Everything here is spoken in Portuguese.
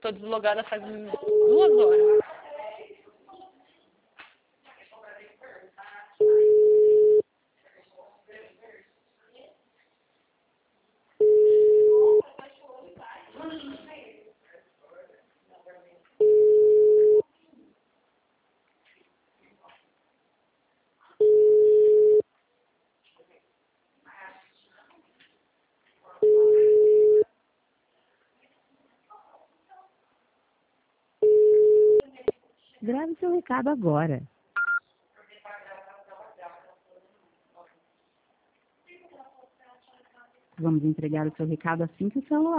tô deslogada faz 2 horas. Grave seu recado agora. Vamos entregar o seu recado assim que o celular